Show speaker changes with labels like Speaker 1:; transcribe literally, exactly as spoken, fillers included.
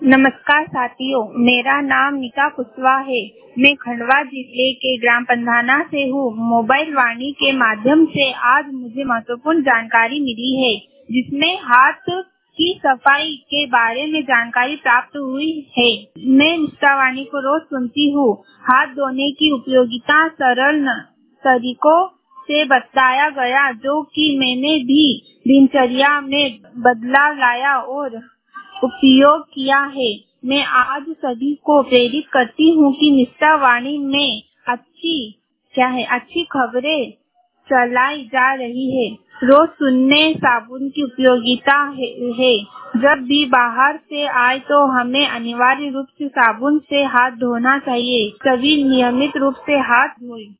Speaker 1: नमस्कार साथियों, मेरा नाम निका कुशवाहा है। मैं खंडवा जिले के ग्राम पंधाना से हूँ। मोबाइल वाणी के माध्यम से आज मुझे महत्वपूर्ण जानकारी मिली है, जिसमें हाथ की सफाई के बारे में जानकारी प्राप्त हुई है। मैं निष्ठा वाणी को रोज सुनती हूँ। हाथ धोने की उपयोगिता सरल तरीकों से बताया गया, जो कि मैंने भी दिनचर्या में बदलाव लाया और उपयोग किया है। मैं आज सभी को प्रेरित करती हूँ कि निष्ठा वाणी में अच्छी क्या है अच्छी खबरें चलाई जा रही है। रोज सुनने साबुन की उपयोगिता है, है। जब भी बाहर से आए तो हमें अनिवार्य रूप से साबुन से हाथ धोना चाहिए। सभी नियमित रूप से हाथ धोएं।